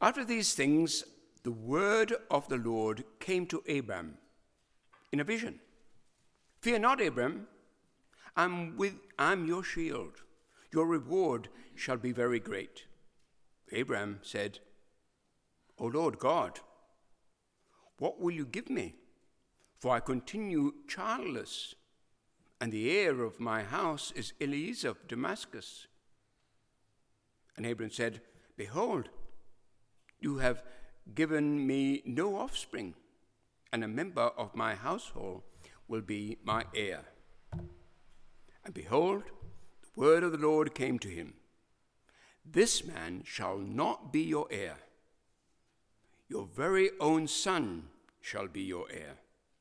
After these things, the word of the Lord came to Abram in a vision. Fear not, Abram, I'm your shield. Your reward shall be very great. Abram said, O Lord God, what will you give me? For I continue childless, and the heir of my house is Eliezer of Damascus. And Abram said, Behold, you have given me no offspring, and a member of my household will be my heir. And behold, the word of the Lord came to him. This man shall not be your heir. Your very own son shall be your heir.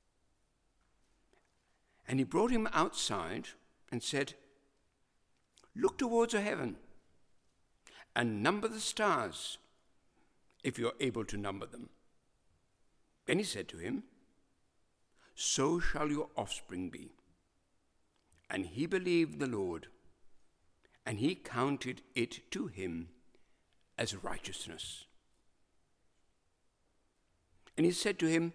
And he brought him outside and said, Look towards the heaven and number the stars, if you are able to number them. Then he said to him, So shall your offspring be. And he believed the Lord, and he counted it to him as righteousness. And he said to him,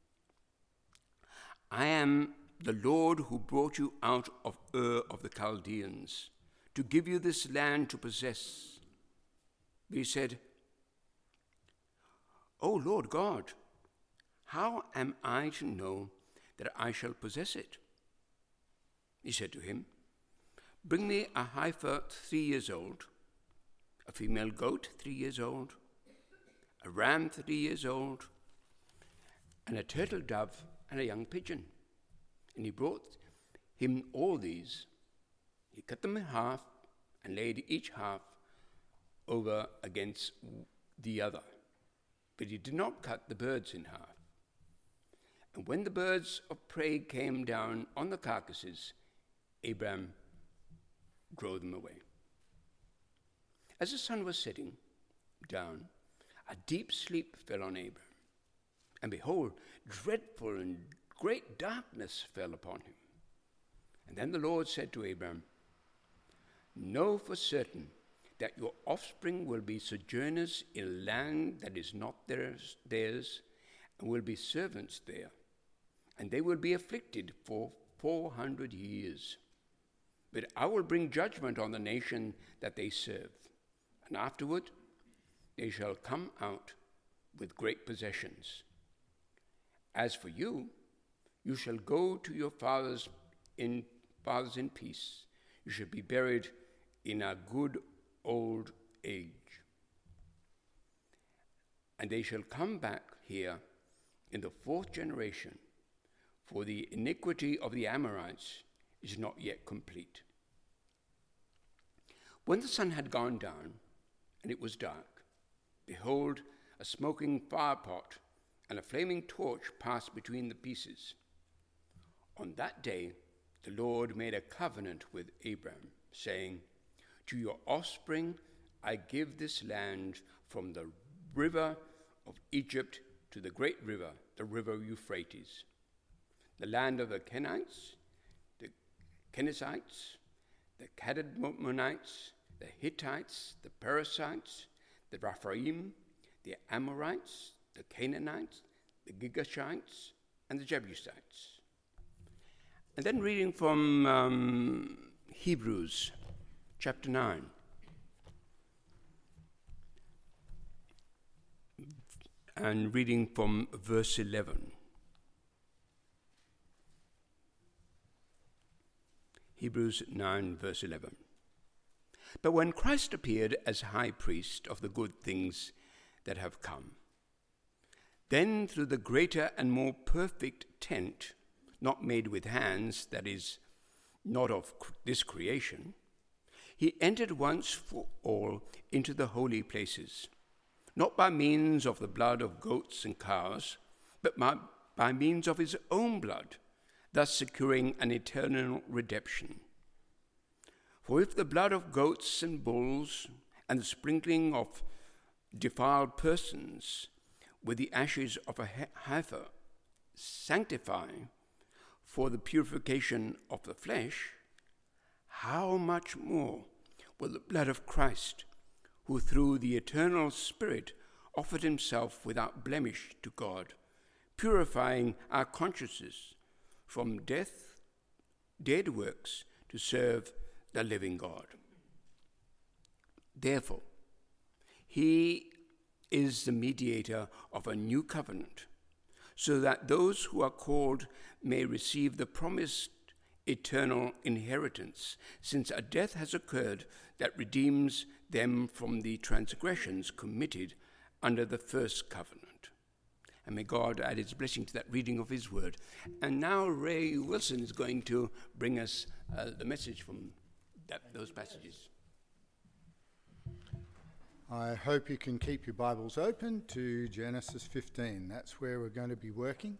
I am the Lord who brought you out of Ur of the Chaldeans to give you this land to possess. But he said, O Lord God, how am I to know that I shall possess it? He said to him, Bring me a heifer 3 years old, a female goat 3 years old, a ram 3 years old, and a turtle dove and a young pigeon. And he brought him all these. He cut them in half and laid each half over against the other. But he did not cut the birds in half. And when the birds of prey came down on the carcasses, Abram drove them away. As the sun was setting down, a deep sleep fell on Abram. And behold, dreadful and great darkness fell upon him. And then the Lord said to Abram, Know for certain that your offspring will be sojourners in a land that is not theirs, and will be servants there. And they will be afflicted for 400 years. But I will bring judgment on the nation that they serve. And afterward, they shall come out with great possessions. As for you, you shall go to your fathers in peace. You shall be buried in a good old age. And they shall come back here in the 4th generation, for the iniquity of the Amorites is not yet complete. When the sun had gone down and it was dark, behold, a smoking firepot and a flaming torch passed between the pieces. On that day, the Lord made a covenant with Abram, saying, To your offspring I give this land from the river of Egypt to the great river, the river Euphrates, the land of the Kenites, the Kenizzites, the Cadmonites, the Hittites, the Perizzites, the Rephaim, the Amorites, the Canaanites, the Girgashites, and the Jebusites. And then reading from Hebrews chapter 9. And reading from verse 11. Hebrews 9, verse 11. But when Christ appeared as high priest of the good things that have come, then through the greater and more perfect tent, not made with hands, that is, not of this creation, he entered once for all into the holy places, not by means of the blood of goats and calves, but by means of his own blood, thus securing an eternal redemption. For if the blood of goats and bulls and the sprinkling of defiled persons with the ashes of a heifer sanctify for the purification of the flesh, how much more will the blood of Christ, who through the eternal Spirit offered himself without blemish to God, purifying our consciences from dead works to serve the living God. Therefore, he is the mediator of a new covenant, so that those who are called may receive the promised eternal inheritance, since a death has occurred that redeems them from the transgressions committed under the first covenant. And may God add his blessing to that reading of his word. And now Ray Wilson is going to bring us the message from those passages. I hope you can keep your Bibles open to Genesis 15. That's where we're going to be working.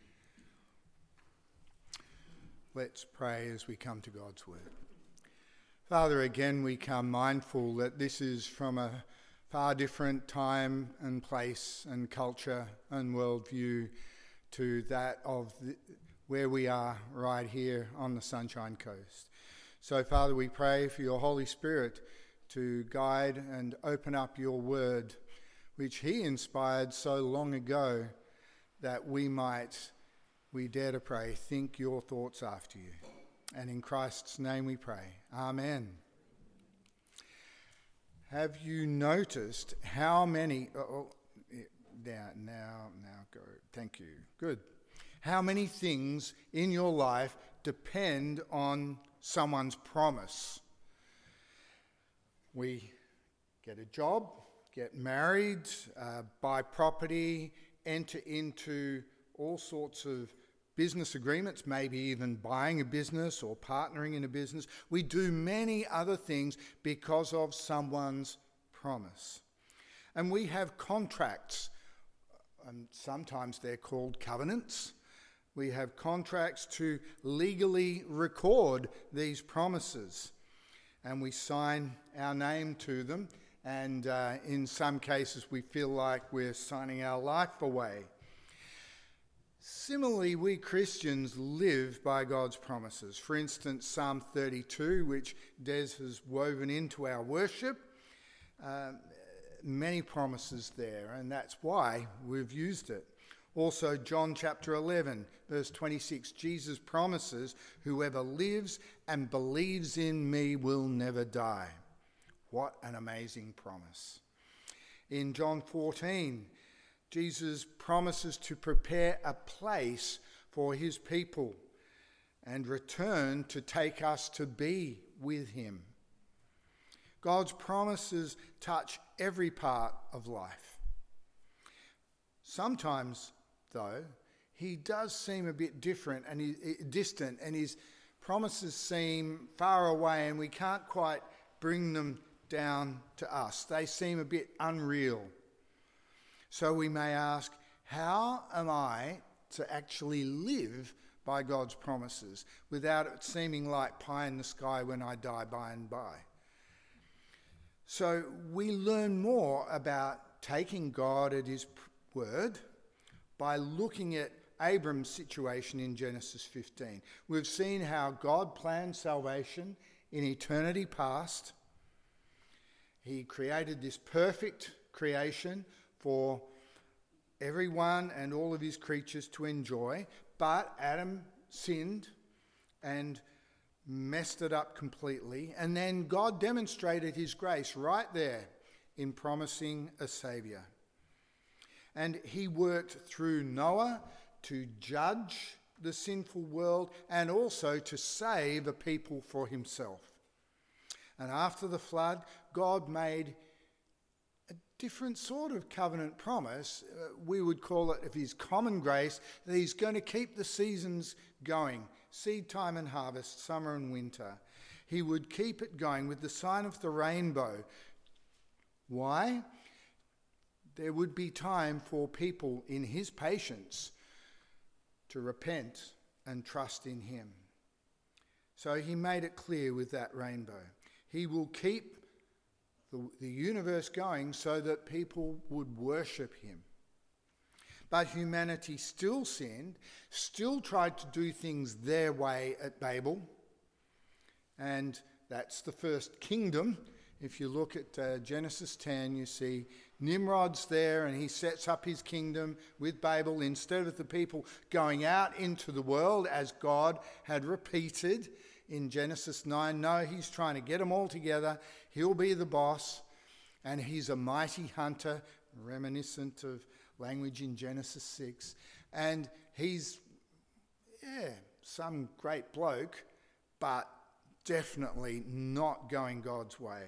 Let's pray as we come to God's word. Father, again we come mindful that this is from a far different time and place and culture and worldview to that of where we are right here on the Sunshine Coast. So, Father, we pray for your Holy Spirit to guide and open up your word, which he inspired so long ago that we dare to pray, think your thoughts after you. And in Christ's name we pray. Amen. Have you noticed how many... now go. Thank you. Good. How many things in your life depend on someone's promise? We get a job, get married, buy property, enter into all sorts of business agreements, maybe even buying a business or partnering in a business. We do many other things because of someone's promise. And we have contracts, and sometimes they're called covenants. We have contracts to legally record these promises. And we sign our name to them, and in some cases we feel like we're signing our life away. Similarly, we Christians live by God's promises. For instance, Psalm 32, which Des has woven into our worship, many promises there, and that's why we've used it. Also, John chapter 11, verse 26, Jesus promises, whoever lives and believes in me will never die. What an amazing promise. In John 14, Jesus promises to prepare a place for his people and return to take us to be with him. God's promises touch every part of life. Sometimes, though, he does seem a bit different and distant, and his promises seem far away and we can't quite bring them down to us. They seem a bit unreal. So we may ask, how am I to actually live by God's promises without it seeming like pie in the sky when I die by and by? So we learn more about taking God at his word by looking at Abram's situation in Genesis 15. We've seen how God planned salvation in eternity past. He created this perfect creation for everyone and all of his creatures to enjoy, but Adam sinned and messed it up completely, and then God demonstrated his grace right there in promising a saviour. And he worked through Noah to judge the sinful world and also to save a people for himself. And after the flood, God made a different sort of covenant promise. We would call it, of his common grace, that he's going to keep the seasons going, seed time and harvest, summer and winter. He would keep it going with the sign of the rainbow. Why? There would be time for people in his patience to repent and trust in him. So he made it clear with that rainbow. He will keep the universe going so that people would worship him. But humanity still sinned, still tried to do things their way at Babel. And that's the first kingdom If you look at Genesis 10, you see Nimrod's there, and he sets up his kingdom with Babel. Instead of the people going out into the world as God had repeated in Genesis 9, no, he's trying to get them all together. He'll be the boss, and he's a mighty hunter, reminiscent of language in Genesis 6. And he's, some great bloke, but definitely not going God's way.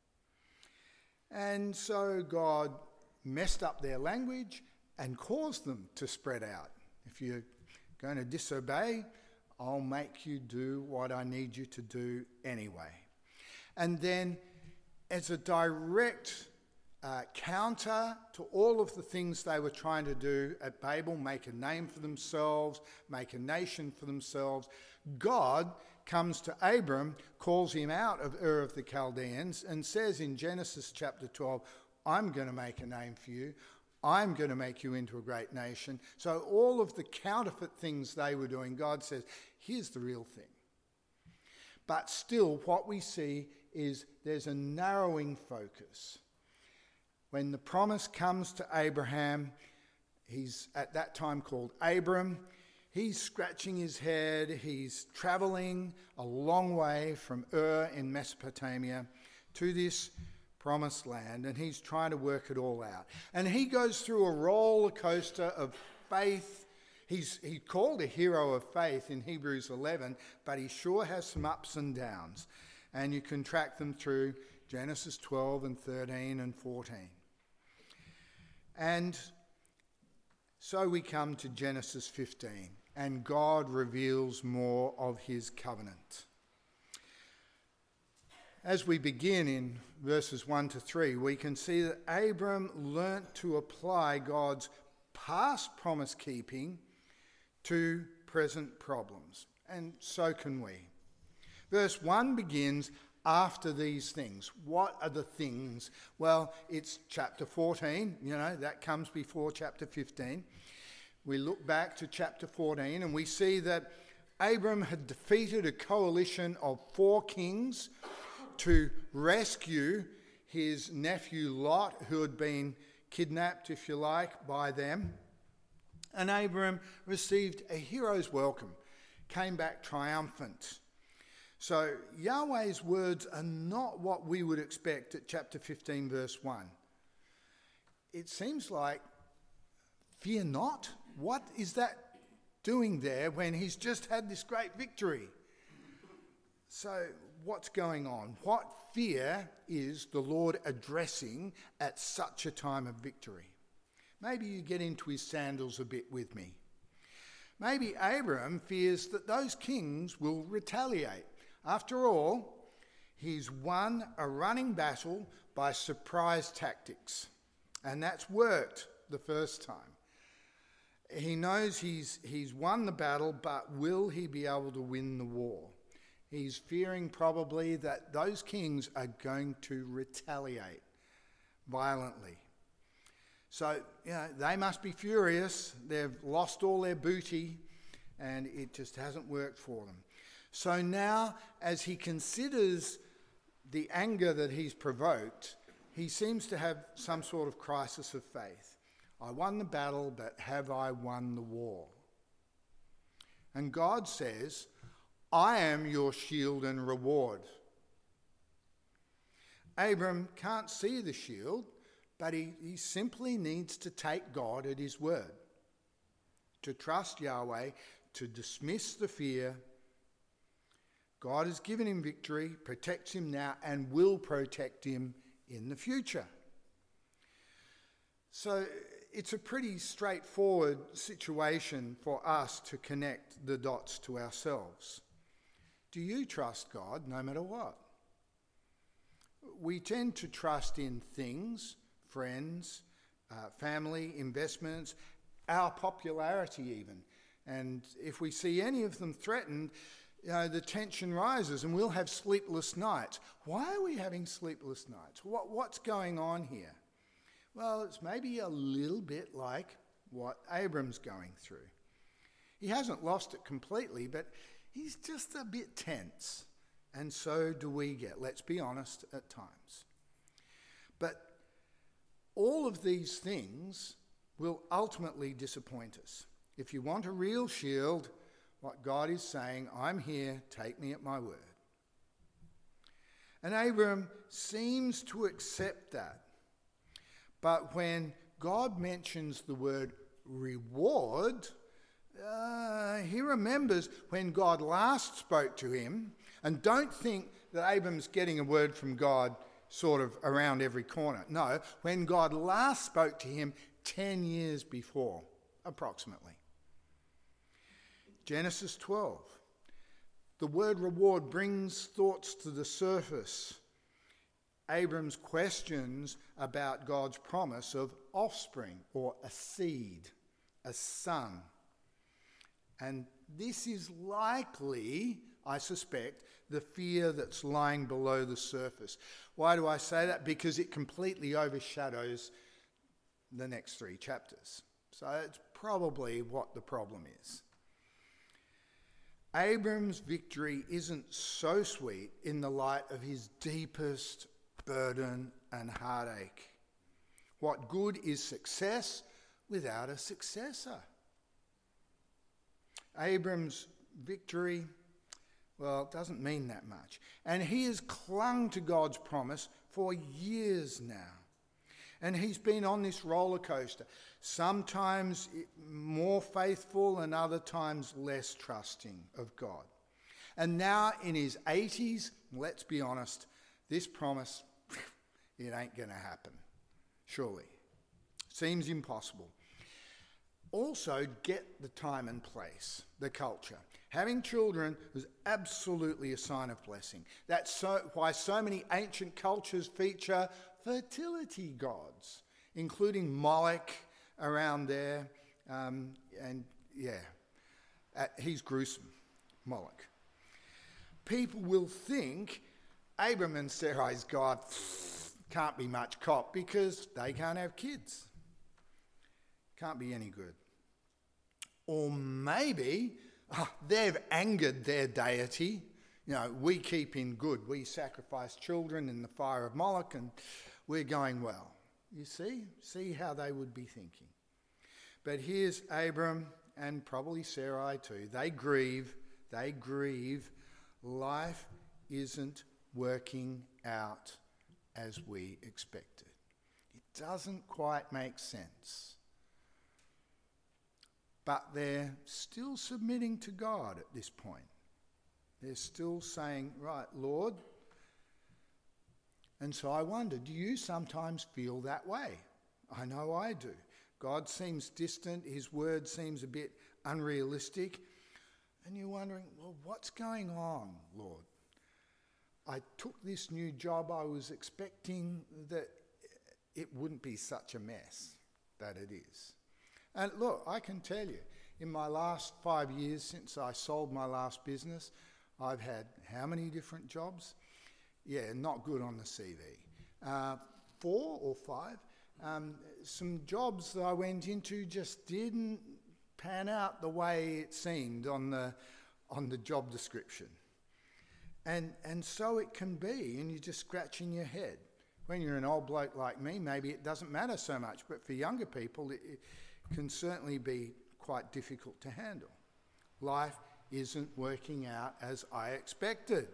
And so God messed up their language and caused them to spread out. If you're going to disobey, I'll make you do what I need you to do anyway. And then as a direct counter to all of the things they were trying to do at Babel, make a name for themselves, make a nation for themselves, God comes to Abram, calls him out of Ur of the Chaldeans, and says in Genesis chapter 12, I'm going to make a name for you. I'm going to make you into a great nation. So all of the counterfeit things they were doing, God says, here's the real thing. But still, what we see is there's a narrowing focus. When the promise comes to Abraham, he's at that time called Abram. He's scratching his head. He's travelling a long way from Ur in Mesopotamia to this promised land, and he's trying to work it all out. And he goes through a roller coaster of faith. He's called a hero of faith in Hebrews 11, but he sure has some ups and downs. And you can track them through Genesis 12 and 13 and 14. And so we come to Genesis 15, and God reveals more of his covenant. As we begin in verses 1 to 3, we can see that Abram learnt to apply God's past promise keeping to present problems, and so can we. Verse 1 begins, after these things. What are the things? Well, it's chapter 14, that comes before chapter 15. We look back to chapter 14 and we see that Abram had defeated a coalition of 4 kings to rescue his nephew Lot, who had been kidnapped, if you like, by them. And Abram received a hero's welcome, came back triumphant. So Yahweh's words are not what we would expect at chapter 15, verse 1. It seems like, fear not? What is that doing there when he's just had this great victory? So what's going on? What fear is the Lord addressing at such a time of victory? Maybe you get into his sandals a bit with me. Maybe Abram fears that those kings will retaliate. After all, he's won a running battle by surprise tactics, and that's worked the first time. He knows he's won the battle, but will he be able to win the war? He's fearing probably that those kings are going to retaliate violently. So, they must be furious. They've lost all their booty, and it just hasn't worked for them. So now, as he considers the anger that he's provoked, he seems to have some sort of crisis of faith. I won the battle, but have I won the war? And God says, I am your shield and reward. Abram can't see the shield, but he simply needs to take God at his word, to trust Yahweh, to dismiss the fear. God has given him victory, protects him now, and will protect him in the future. So it's a pretty straightforward situation for us to connect the dots to ourselves. Do you trust God no matter what? We tend to trust in things, friends, family, investments, our popularity even. And if we see any of them threatened, the tension rises and we'll have sleepless nights. Why are we having sleepless nights? What's going on here? Well, it's maybe a little bit like what Abram's going through. He hasn't lost it completely, but he's just a bit tense. And so do we get, let's be honest, at times. But all of these things will ultimately disappoint us. If you want a real shield, what God is saying, I'm here, take me at my word. And Abram seems to accept that. But when God mentions the word reward, he remembers when God last spoke to him. And don't think that Abram's getting a word from God sort of around every corner. No, when God last spoke to him 10 years before, approximately. Genesis 12. The word reward brings thoughts to the surface. Abram's questions about God's promise of offspring or a seed, a son. And this is likely, I suspect, the fear that's lying below the surface. Why do I say that? Because it completely overshadows the next 3 chapters. So it's probably what the problem is. Abram's victory isn't so sweet in the light of his deepest burden and heartache. What good is success without a successor? Abram's victory, well, it doesn't mean that much. And he has clung to God's promise for years now. And he's been on this roller coaster, sometimes more faithful and other times less trusting of God. And now in his 80s, let's be honest, this promise, it ain't going to happen, surely. Seems impossible. Also, get the time and place, the culture. Having children was absolutely a sign of blessing. That's why so many ancient cultures feature fertility gods, including Moloch around there. He's gruesome, Moloch. People will think Abram and Sarai's God can't be much cop because they can't have kids. Can't be any good. Or maybe they've angered their deity. You know, we keep in good. We sacrifice children in the fire of Moloch and we're going well. You see how they would be thinking. But here's Abram and probably Sarai too. They grieve. Life isn't working out as we expected. It doesn't quite make sense. But they're still submitting to God at this point. They're still saying, right, Lord. And so I wonder, do you sometimes feel that way? I know I do. God seems distant. His word seems a bit unrealistic. And you're wondering, well, what's going on, Lord? I took this new job. I was expecting that it wouldn't be such a mess that it is. And look, I can tell you, in my last 5 years since I sold my last business, I've had how many different jobs? Yeah, not good on the CV. 4 or 5. Some jobs that I went into just didn't pan out the way it seemed on the job description. And so it can be, and you're just scratching your head. When you're an old bloke like me, maybe it doesn't matter so much, but for younger people, it can certainly be quite difficult to handle. Life isn't working out as I expected.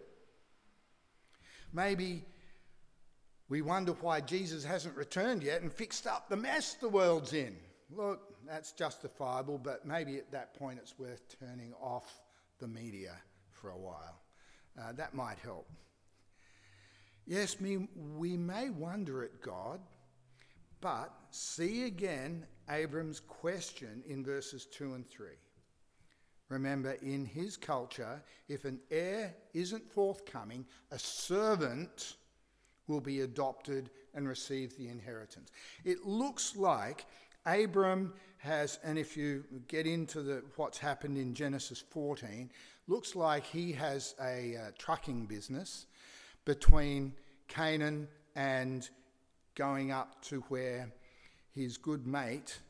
Maybe we wonder why Jesus hasn't returned yet and fixed up the mess the world's in. Look, that's justifiable, but maybe at that point it's worth turning off the media for a while. That might help. Yes, we may wonder at God, but see again Abram's question in verses 2 and 3. Remember, in his culture, if an heir isn't forthcoming, a servant will be adopted and receive the inheritance. It looks like Abram has, and if you get into what's happened in Genesis 14, looks like he has a trucking business between Canaan and going up to where his good mate,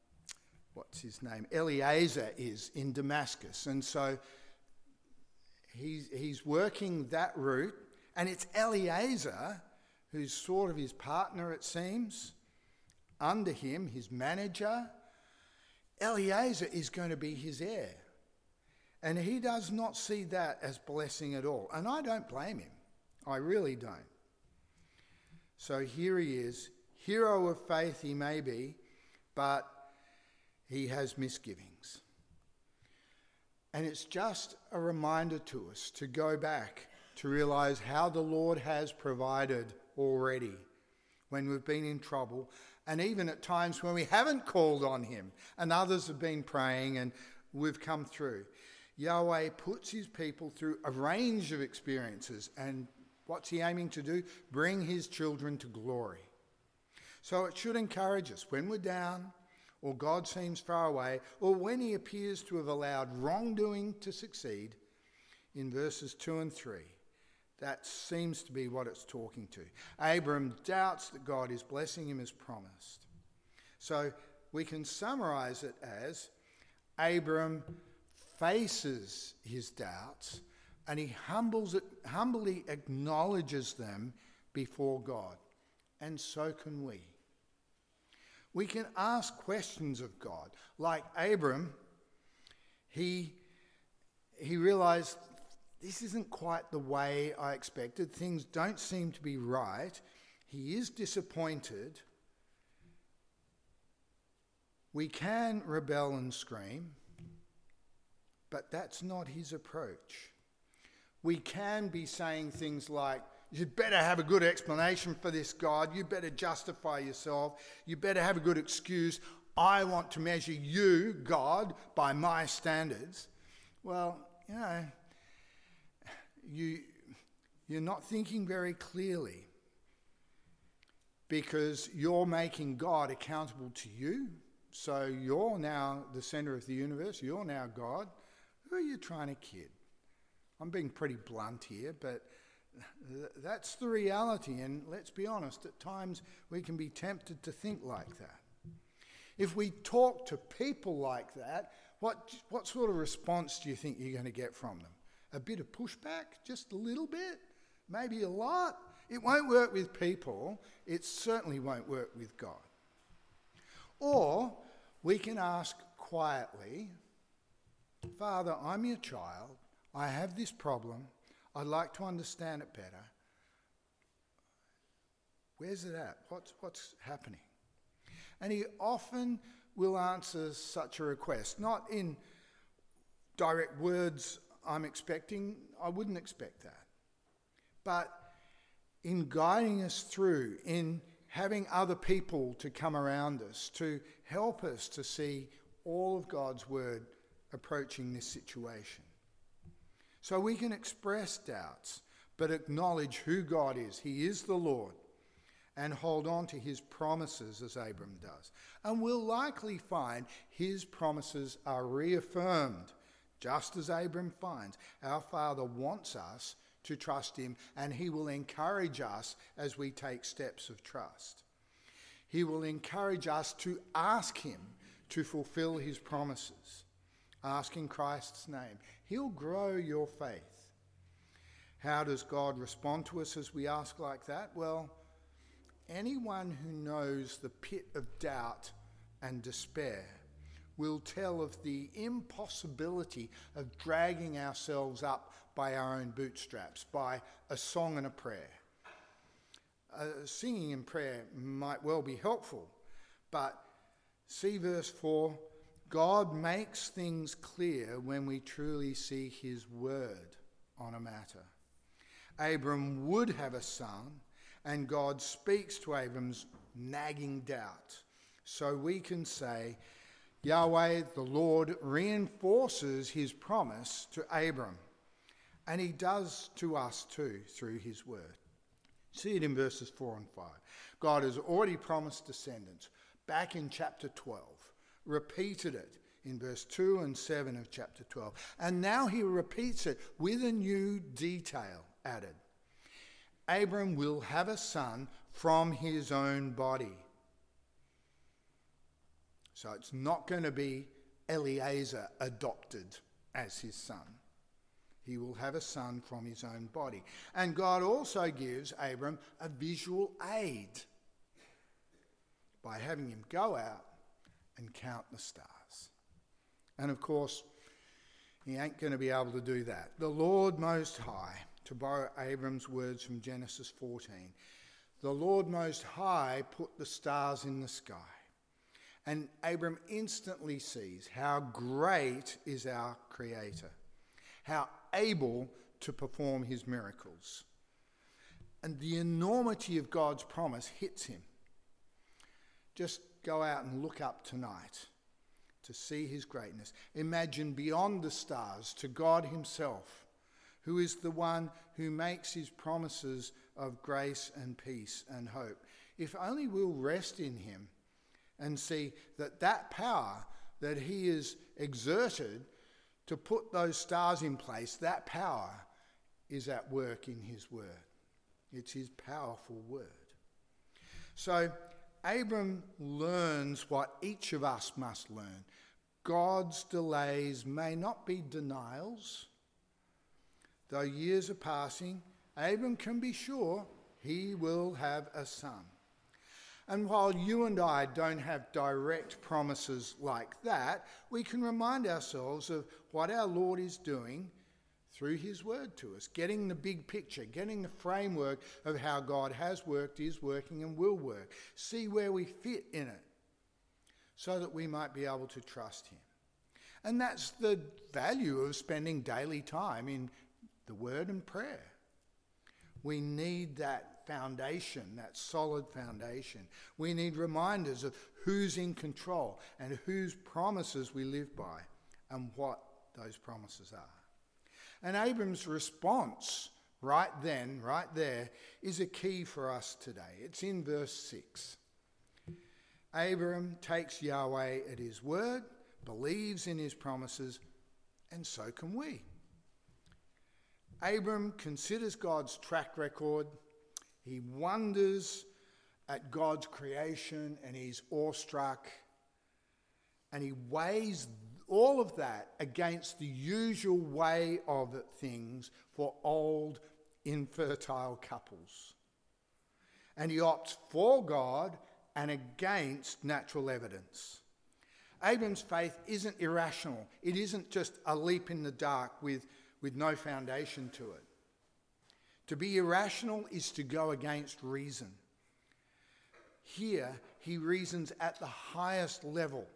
Eliezer is in Damascus. And so he's working that route, and it's Eliezer, who's sort of his partner, it seems, under him, his manager. Eliezer is going to be his heir. And he does not see that as blessing at all. And I don't blame him. I really don't. So here he is, hero of faith he may be, but he has misgivings. And it's just a reminder to us to go back to realize how the Lord has provided already when we've been in trouble, and even at times when we haven't called on him and others have been praying and we've come through. Yahweh puts his people through a range of experiences, and what's he aiming to do? Bring his children to glory. So it should encourage us when we're down, or God seems far away, or when he appears to have allowed wrongdoing to succeed, in verses 2 and 3. That seems to be what it's talking to. Abram doubts that God is blessing him as promised. So we can summarize it as Abram faces his doubts and he humbly acknowledges them before God. And so can we. We can ask questions of God. Like Abram, he realized, this isn't quite the way I expected. Things don't seem to be right. He is disappointed. We can rebel and scream, but that's not his approach. We can be saying things like, you better have a good explanation for this, God. You better justify yourself. You better have a good excuse. I want to measure you, God, by my standards. Well, you're not thinking very clearly, because you're making God accountable to you. So you're now the center of the universe. You're now God. Who are you trying to kid? I'm being pretty blunt here, but that's the reality. And let's be honest, at times we can be tempted to think like that. If we talk to people like that, what sort of response do you think you're going to get from them? A bit of pushback? Just a little bit? Maybe a lot? It won't work with people. It certainly won't work with God. Or we can ask quietly, Father, I'm your child. I have this problem. I'd like to understand it better. Where's it at? What's happening? And he often will answer such a request, not in direct words I'm expecting. I wouldn't expect that. But in guiding us through, in having other people to come around us, to help us to see all of God's word approaching this situation. So we can express doubts, but acknowledge who God is. He is the Lord, and hold on to his promises as Abram does. And we'll likely find his promises are reaffirmed, just as Abram finds. Our Father wants us to trust him, and he will encourage us as we take steps of trust. He will encourage us to ask him to fulfill his promises. Ask in Christ's name. He'll grow your faith. How does God respond to us as we ask like that? Well, anyone who knows the pit of doubt and despair will tell of the impossibility of dragging ourselves up by our own bootstraps, by a song and a prayer. Singing in prayer might well be helpful, but see verse 4, God makes things clear when we truly see his word on a matter. Abram would have a son, and God speaks to Abram's nagging doubt. So we can say, Yahweh, the Lord, reinforces his promise to Abram, and he does to us too through his word. See it in verses 4 and 5. God has already promised descendants back in chapter 12, repeated it in verse 2 and 7 of chapter 12, and now he repeats it with a new detail added. Abram will have a son from his own body. So it's not going to be Eliezer adopted as his son. He will have a son from his own body. And God also gives Abram a visual aid by having him go out and count the stars. And of course, he ain't going to be able to do that. The Lord Most High, to borrow Abram's words from Genesis 14, the Lord Most High put the stars in the sky. And Abram instantly sees how great is our Creator, how able to perform his miracles. And the enormity of God's promise hits him. Just go out and look up tonight to see his greatness. Imagine beyond the stars to God himself, who is the one who makes his promises of grace and peace and hope. If only we'll rest in him and see that that power that he has exerted to put those stars in place, that power is at work in his word. It's his powerful word. So Abram learns what each of us must learn. God's delays may not be denials. Though years are passing, Abram can be sure he will have a son. And while you and I don't have direct promises like that, we can remind ourselves of what our Lord is doing through his word to us, getting the big picture, getting the framework of how God has worked, is working and will work. See where we fit in it so that we might be able to trust him. And that's the value of spending daily time in the word and prayer. We need that foundation, that solid foundation. We need reminders of who's in control and whose promises we live by and what those promises are. And Abram's response right then, right there, is a key for us today. It's in verse 6. Abram takes Yahweh at his word, believes in his promises, and so can we. Abram considers God's track record. He wonders at God's creation and he's awestruck. And he weighs all of that against the usual way of things for old, infertile couples. And he opts for God and against natural evidence. Abram's faith isn't irrational. It isn't just a leap in the dark with no foundation to it. To be irrational is to go against reason. Here, he reasons at the highest level,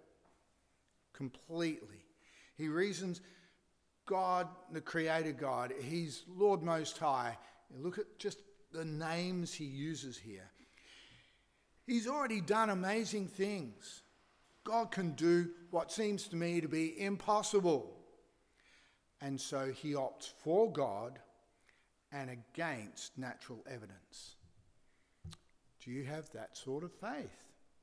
completely. He reasons God, the Creator God, he's Lord Most High. Look at just the names he uses here. He's already done amazing things. God can do what seems to me to be impossible. And so he opts for God and against natural evidence. Do you have that sort of faith?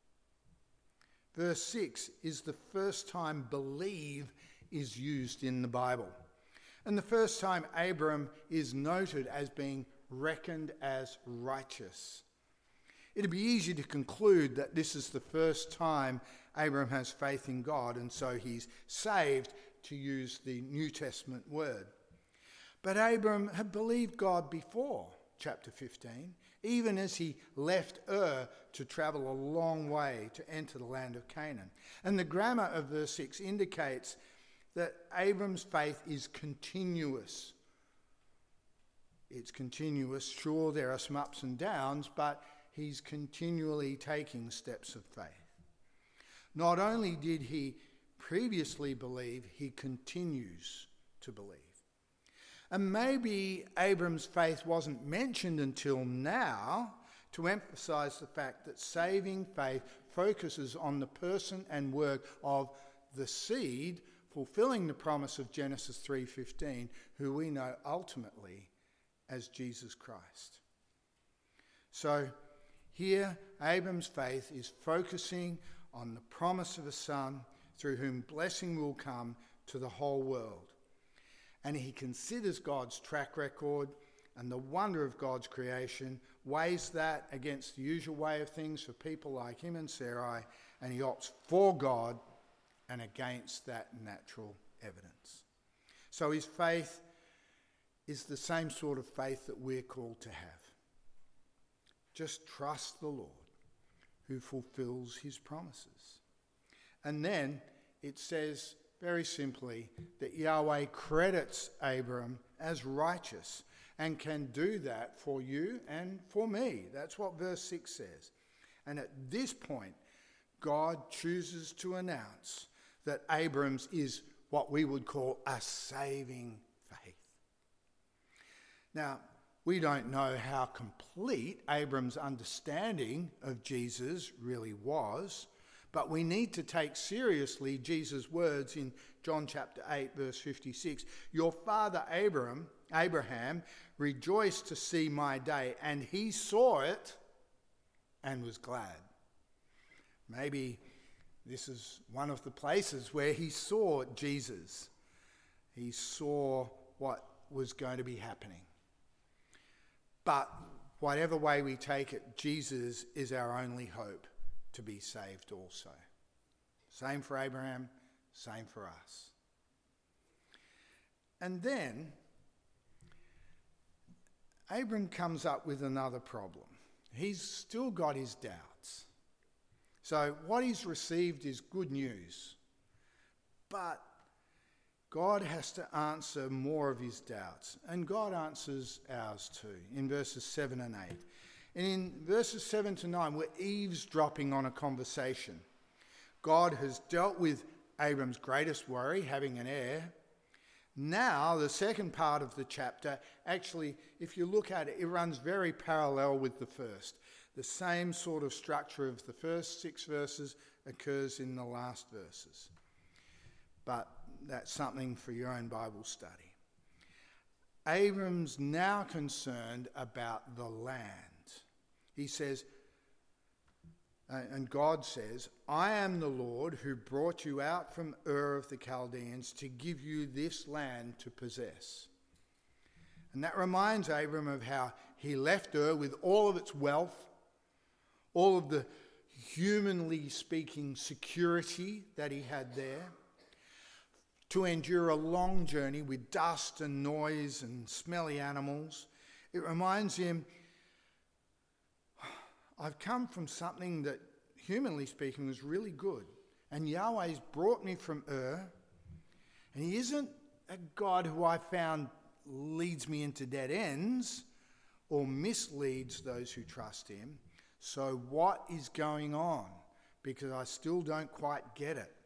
Verse 6 is the first time believe is used in the Bible. And the first time Abram is noted as being reckoned as righteous. It'd be easy to conclude that this is the first time Abram has faith in God, and so he's saved, to use the New Testament word. But Abram had believed God before chapter 15, even as he left Ur to travel a long way to enter the land of Canaan. And the grammar of verse 6 indicates that Abram's faith is continuous. It's continuous. Sure, there are some ups and downs, but he's continually taking steps of faith. Not only did he previously believe, he continues to believe. And maybe Abram's faith wasn't mentioned until now to emphasize the fact that saving faith focuses on the person and work of the seed fulfilling the promise of Genesis 3:15, who we know ultimately as Jesus Christ. So here, Abram's faith is focusing on the promise of a son through whom blessing will come to the whole world. And he considers God's track record and the wonder of God's creation, weighs that against the usual way of things for people like him and Sarai, and he opts for God and against that natural evidence. So his faith is the same sort of faith that we're called to have. Just trust the Lord who fulfills his promises. And then it says very simply that Yahweh credits Abram as righteous and can do that for you and for me. That's what verse 6 says. And at this point, God chooses to announce that Abram's is what we would call a saving faith. Now, we don't know how complete Abram's understanding of Jesus really was, but we need to take seriously Jesus' words in John chapter 8, verse 56. Your father Abraham rejoiced to see my day, and he saw it and was glad. Maybe this is one of the places where he saw Jesus. He saw what was going to be happening. But whatever way we take it, Jesus is our only hope to be saved also. Same for Abraham, same for us. And then Abram comes up with another problem. He's still got his doubts. So what he's received is good news. But God has to answer more of his doubts. And God answers ours too in verses 7 and 8. And in verses 7 to 9, we're eavesdropping on a conversation. God has dealt with Abram's greatest worry, having an heir. Now, the second part of the chapter, actually, if you look at it, it runs very parallel with the first. The same sort of structure of the first 6 verses occurs in the last verses. But that's something for your own Bible study. Abram's now concerned about the land. He says, and God says, I am the Lord who brought you out from Ur of the Chaldeans to give you this land to possess. And that reminds Abram of how he left Ur with all of its wealth, all of the humanly speaking security that he had there, to endure a long journey with dust and noise and smelly animals. It reminds him, I've come from something that, humanly speaking, was really good. And Yahweh's brought me from Ur. And he isn't a God who I found leads me into dead ends or misleads those who trust him. So what is going on? Because I still don't quite get it.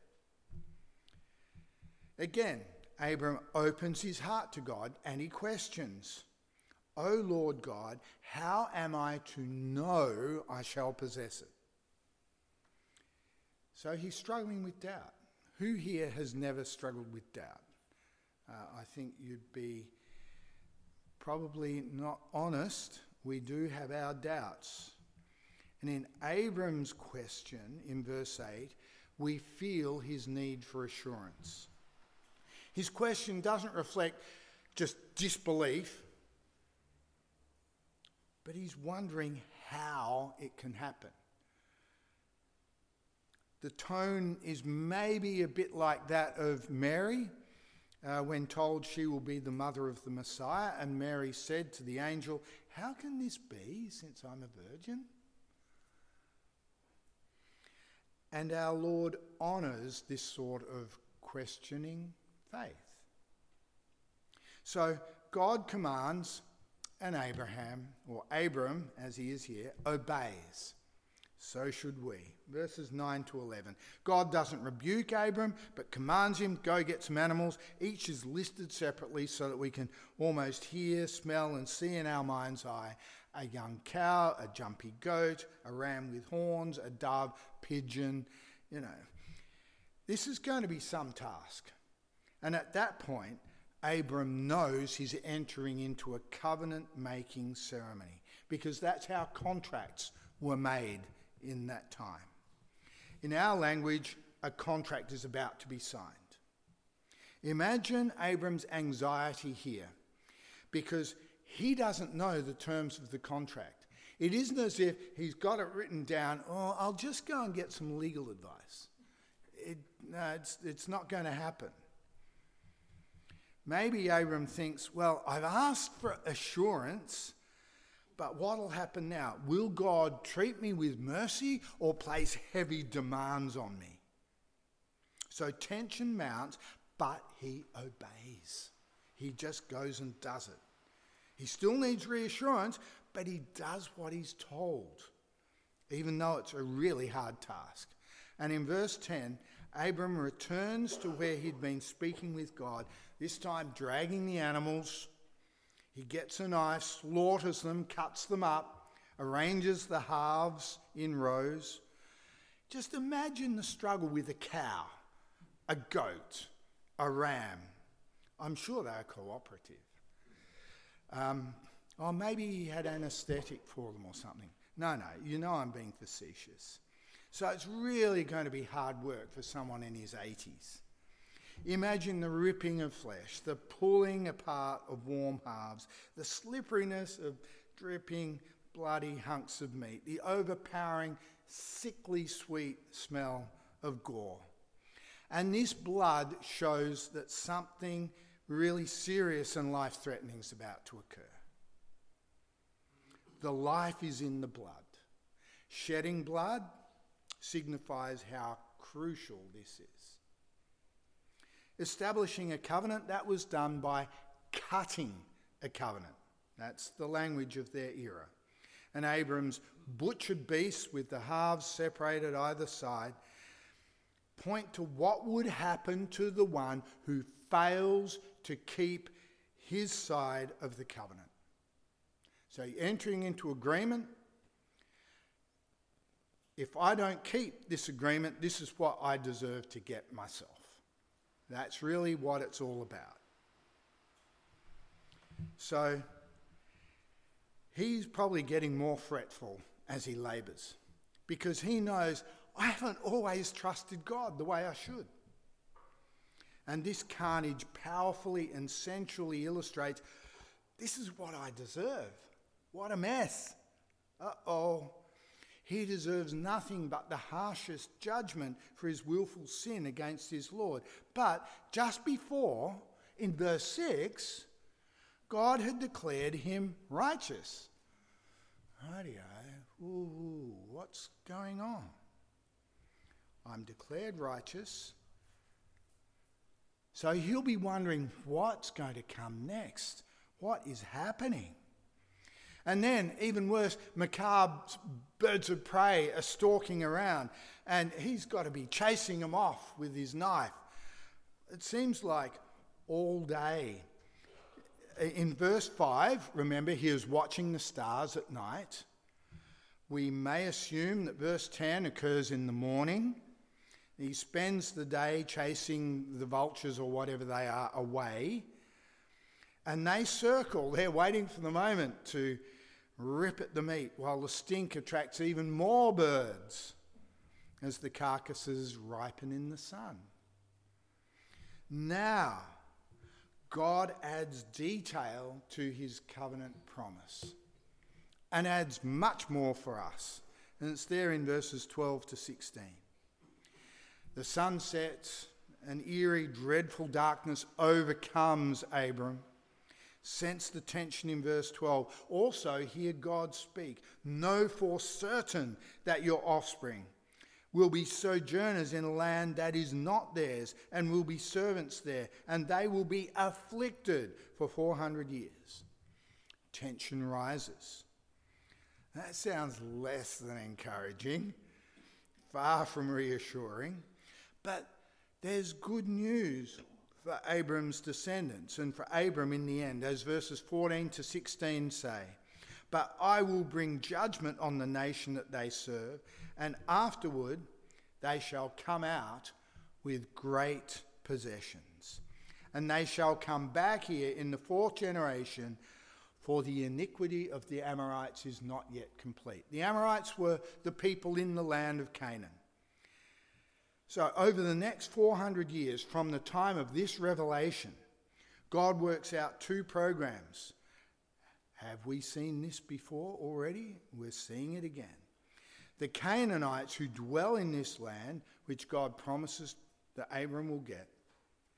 Again, Abram opens his heart to God and he questions, O Lord God, how am I to know I shall possess it? So he's struggling with doubt. Who here has never struggled with doubt? I think you'd be probably not honest. We do have our doubts. And in Abram's question in verse 8, we feel his need for assurance. His question doesn't reflect just disbelief, but he's wondering how it can happen. The tone is maybe a bit like that of Mary when told she will be the mother of the Messiah, and Mary said to the angel, how can this be since I'm a virgin? And our Lord honours this sort of questioning faith. So God commands, and Abram, as he is here, obeys. So should we. Verses 9 to 11. God doesn't rebuke Abram, but commands him, go get some animals. Each is listed separately so that we can almost hear, smell, and see in our mind's eye a young cow, a jumpy goat, a ram with horns, a dove, pigeon. This is going to be some task. And at that point, Abram knows he's entering into a covenant-making ceremony, because that's how contracts were made in that time. In our language, a contract is about to be signed. Imagine Abram's anxiety here, because he doesn't know the terms of the contract. It isn't as if he's got it written down, I'll just go and get some legal advice. It's not going to happen. Maybe Abram thinks, well, I've asked for assurance, but what'll happen now? Will God treat me with mercy or place heavy demands on me? So tension mounts, but he obeys. He just goes and does it. He still needs reassurance, but he does what he's told, even though it's a really hard task. And in verse 10, Abram returns to where he'd been speaking with God, this time dragging the animals. He gets a knife, slaughters them, cuts them up, arranges the halves in rows. Just imagine the struggle with a cow, a goat, a ram. I'm sure they're cooperative. Or maybe he had anaesthetic for them or something. No, you know I'm being facetious. So it's really going to be hard work for someone in his 80s. Imagine the ripping of flesh, the pulling apart of warm halves, the slipperiness of dripping, bloody hunks of meat, the overpowering, sickly sweet smell of gore. And this blood shows that something really serious and life-threatening is about to occur. The life is in the blood. Shedding blood signifies how crucial this is. Establishing a covenant, that was done by cutting a covenant. That's the language of their era. And Abram's butchered beasts with the halves separated either side point to what would happen to the one who fails to keep his side of the covenant. So you're entering into agreement. If I don't keep this agreement, this is what I deserve to get myself. That's really what it's all about. So he's probably getting more fretful as he labours, because he knows, I haven't always trusted God the way I should. And this carnage powerfully and sensually illustrates, this is what I deserve. What a mess. Uh-oh. He deserves nothing but the harshest judgment for his willful sin against his Lord. But just before, in verse 6, God had declared him righteous. Radio, what's going on? I'm declared righteous. So he'll be wondering what's going to come next. What is happening? And then, even worse, Macabre's birds of prey are stalking around, and he's got to be chasing them off with his knife. It seems like all day. In verse 5, remember, he was watching the stars at night. We may assume that verse 10 occurs in the morning. He spends the day chasing the vultures or whatever they are away. And they circle, they're waiting for the moment to rip at the meat while the stink attracts even more birds as the carcasses ripen in the sun. Now, God adds detail to his covenant promise and adds much more for us. And it's there in verses 12 to 16. The sun sets, an eerie, dreadful darkness overcomes Abram. Sense the tension in verse 12. Also hear God speak. Know for certain that your offspring will be sojourners in a land that is not theirs, and will be servants there, and they will be afflicted for 400 years. Tension rises. That sounds less than encouraging, far from reassuring, but there's good news for Abram's descendants and for Abram in the end, as verses 14 to 16 say. But I will bring judgment on the nation that they serve, and afterward they shall come out with great possessions. And they shall come back here in the fourth generation, for the iniquity of the Amorites is not yet complete. The Amorites were the people in the land of Canaan. So over the next 400 years, from the time of this revelation, God works out two programs. Have we seen this before already? We're seeing it again. The Canaanites who dwell in this land, which God promises that Abram will get.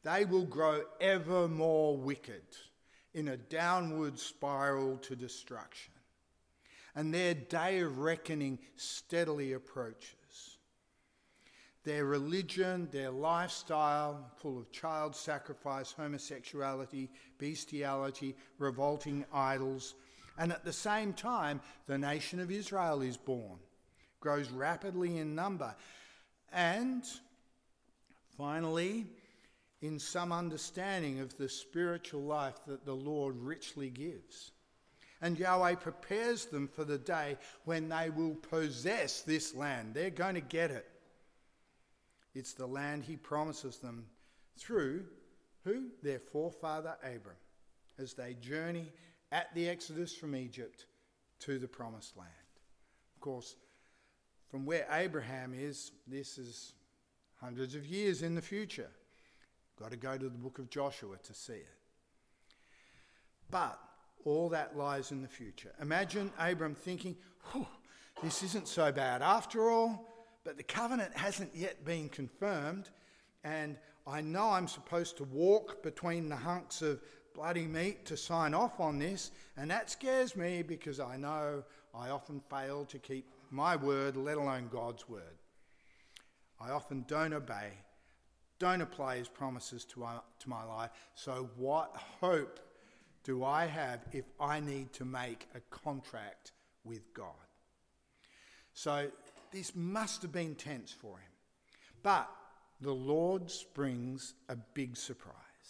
they will grow ever more wicked in a downward spiral to destruction. And their day of reckoning steadily approaches. Their religion, their lifestyle, full of child sacrifice, homosexuality, bestiality, revolting idols, and at the same time, the nation of Israel is born, grows rapidly in number, and finally, in some understanding of the spiritual life that the Lord richly gives. And Yahweh prepares them for the day when they will possess this land. They're going to get it. It's the land he promises them through who? Their forefather Abram, as they journey at the Exodus from Egypt to the promised land. Of course, from where Abraham is, this is hundreds of years in the future. Got to go to the book of Joshua to see it. But all that lies in the future. Imagine Abram thinking, this isn't so bad after all, but the covenant hasn't yet been confirmed, and I know I'm supposed to walk between the hunks of bloody meat to sign off on this, and that scares me because I know I often fail to keep my word, let alone God's word. I often don't obey, don't apply his promises to my life, so what hope do I have if I need to make a contract with God? So this must have been tense for him. But the Lord springs a big surprise.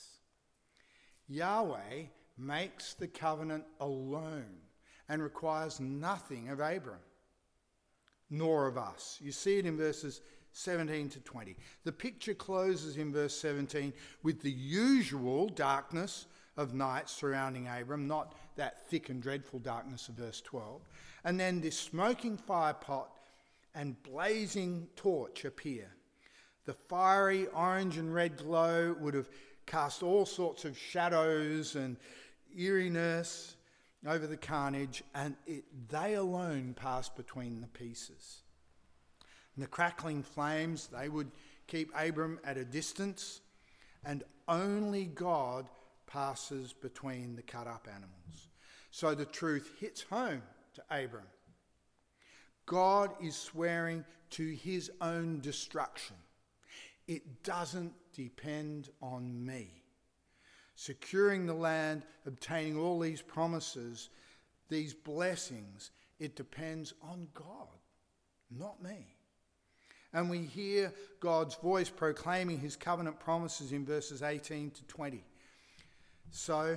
Yahweh makes the covenant alone and requires nothing of Abram, nor of us. You see it in verses 17 to 20. The picture closes in verse 17 with the usual darkness of night surrounding Abram, not that thick and dreadful darkness of verse 12. And then this smoking firepot and blazing torch appear. The fiery orange and red glow would have cast all sorts of shadows and eeriness over the carnage, and they alone passed between the pieces. And the crackling flames, they would keep Abram at a distance, and only God passes between the cut up animals. So the truth hits home to Abram. God is swearing to his own destruction. It doesn't depend on me. Securing the land, obtaining all these promises, these blessings, it depends on God, not me. And we hear God's voice proclaiming his covenant promises in verses 18 to 20. So,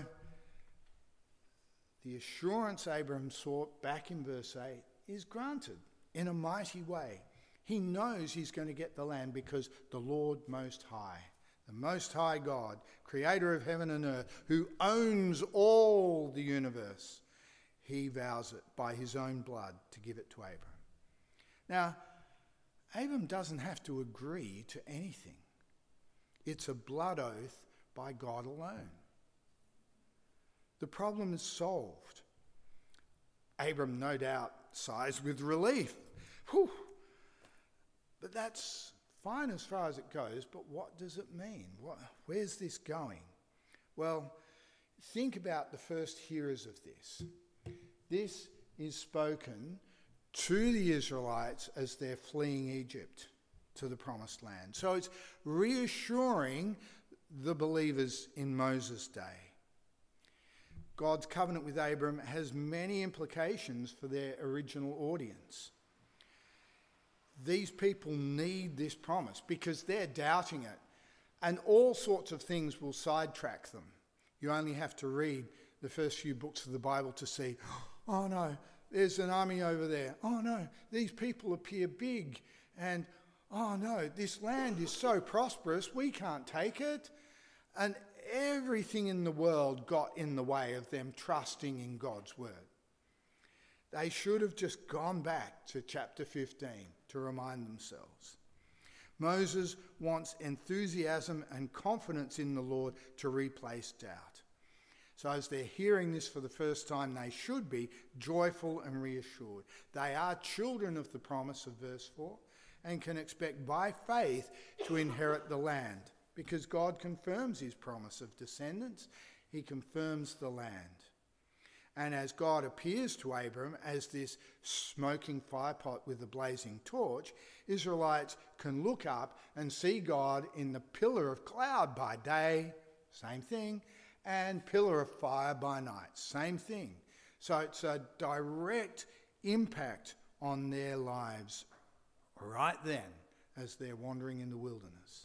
the assurance Abraham sought back in verse 8 is granted in a mighty way. He knows he's going to get the land because the Lord Most High, the Most High God, creator of heaven and earth, who owns all the universe, he vows it by his own blood to give it to Abram. Now, Abram doesn't have to agree to anything. It's a blood oath by God alone. The problem is solved. Abram, no doubt, sighs with relief. Whew. But that's fine as far as it goes, but what does it mean? Where's this going? Well, think about the first hearers of this. This is spoken to the Israelites as they're fleeing Egypt to the promised land. So it's reassuring the believers in Moses' day. God's covenant with Abram has many implications for their original audience. These people need this promise because they're doubting it, and all sorts of things will sidetrack them. You only have to read the first few books of the Bible to see, oh no, there's an army over there. Oh no, these people appear big. And oh no, this land is so prosperous, we can't take it. And everything in the world got in the way of them trusting in God's word. They should have just gone back to chapter 15 to remind themselves. Moses wants enthusiasm and confidence in the Lord to replace doubt. So as they're hearing this for the first time, they should be joyful and reassured. They are children of the promise of verse 4 and can expect by faith to inherit the land because God confirms his promise of descendants. He confirms the land. And as God appears to Abram as this smoking firepot with a blazing torch, Israelites can look up and see God in the pillar of cloud by day, same thing, and pillar of fire by night, same thing. So it's a direct impact on their lives right then as they're wandering in the wilderness.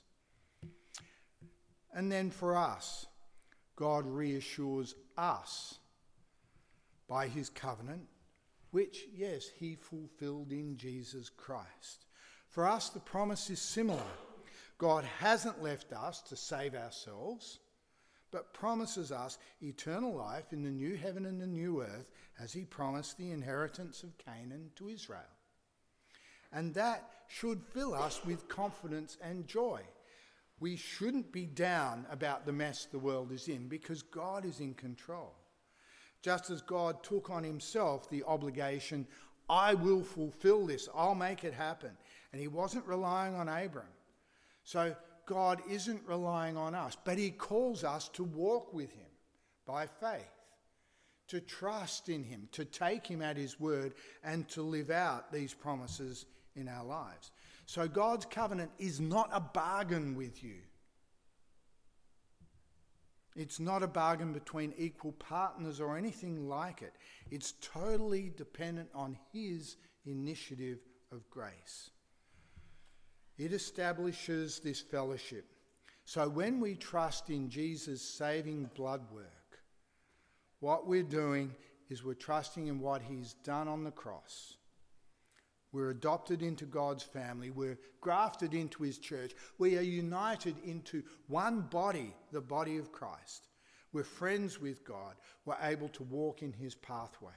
And then for us, God reassures us by his covenant, which, yes, he fulfilled in Jesus Christ. For us, the promise is similar. God hasn't left us to save ourselves, but promises us eternal life in the new heaven and the new earth, as he promised the inheritance of Canaan to Israel. And that should fill us with confidence and joy. We shouldn't be down about the mess the world is in, because God is in control. Just as God took on himself the obligation, I will fulfill this, I'll make it happen. And he wasn't relying on Abram. So God isn't relying on us, but he calls us to walk with him by faith, to trust in him, to take him at his word, and to live out these promises in our lives. So God's covenant is not a bargain with you. It's not a bargain between equal partners or anything like it. It's totally dependent on his initiative of grace. It establishes this fellowship. So when we trust in Jesus' saving blood work, what we're doing is we're trusting in what he's done on the cross. We're adopted into God's family. We're grafted into his church. We are united into one body, the body of Christ. We're friends with God. We're able to walk in his pathway.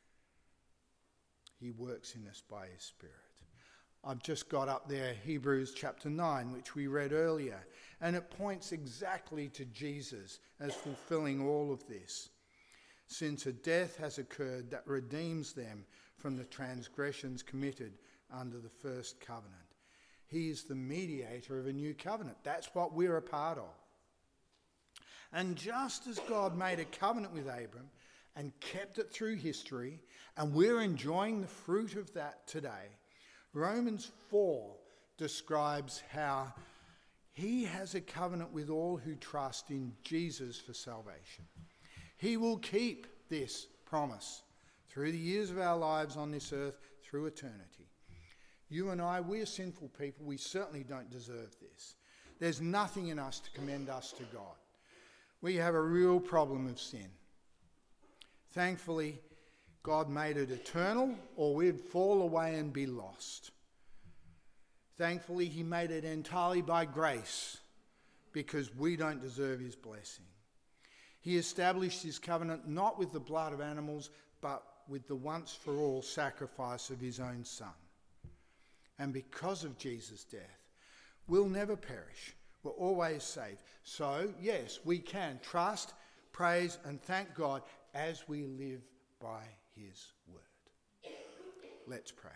He works in us by his Spirit. I've just got up there Hebrews chapter 9, which we read earlier, and it points exactly to Jesus as fulfilling all of this. Since a death has occurred that redeems them from the transgressions committed under the first covenant. He is the mediator of a new covenant. That's what we're a part of. And just as God made a covenant with Abram and kept it through history, and we're enjoying the fruit of that today, Romans 4 describes how he has a covenant with all who trust in Jesus for salvation. He will keep this promise through the years of our lives on this earth, through eternity. You and I, we're sinful people. We certainly don't deserve this. There's nothing in us to commend us to God. We have a real problem of sin. Thankfully, God made it eternal, or we'd fall away and be lost. Thankfully, he made it entirely by grace, because we don't deserve his blessing. He established his covenant not with the blood of animals, but with the once-for-all sacrifice of his own Son. And because of Jesus' death, we'll never perish. We're always saved. So, yes, we can trust, praise, and thank God as we live by his word. Let's pray.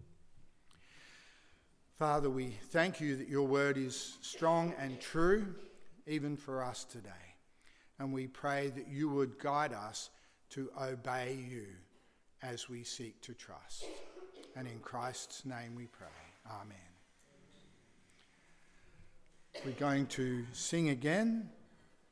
Father, we thank you that your word is strong and true, even for us today. And we pray that you would guide us to obey you as we seek to trust. And in Christ's name we pray. Amen. We're going to sing again.